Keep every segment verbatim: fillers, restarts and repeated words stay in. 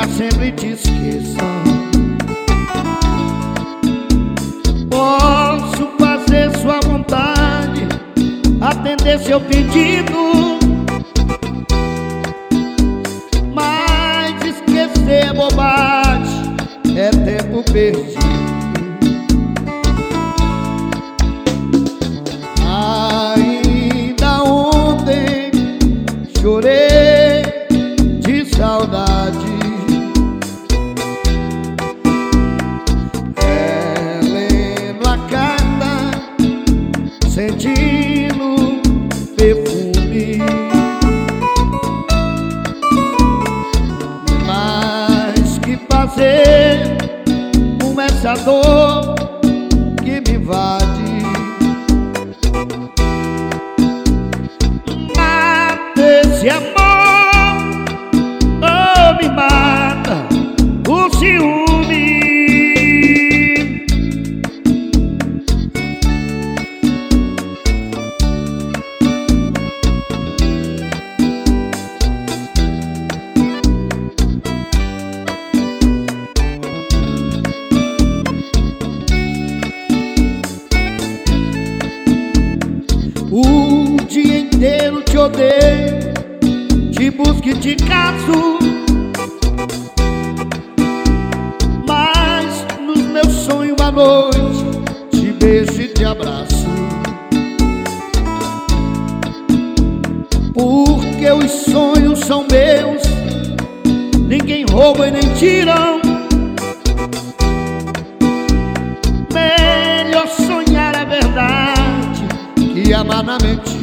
sempre te esqueça. Posso fazer sua vontade, atender seu pedido, mas esquecer é bobagem, é tempo perdido. Ainda ontem chorei de saudade, relendo a carta, sentindo perfume, mas que fazer com essa dor que me invade? Esse amor, oh, me mata o ciúme. O dia inteiro te odeio, te busco e te caço, mas nos meus sonhos à noite te beijo e te abraço. Porque os sonhos são meus, ninguém rouba e nem tiram. Melhor sonhar a verdade que amar na mentira.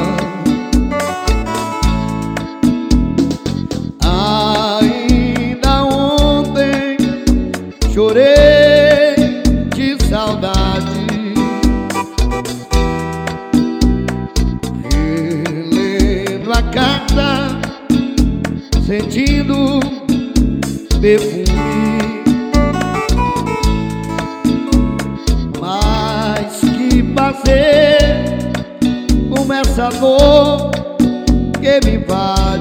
Ainda ontem chorei de saudade, relendo a carta, sentindo perfume, mas que fazer com essa dor que me invade?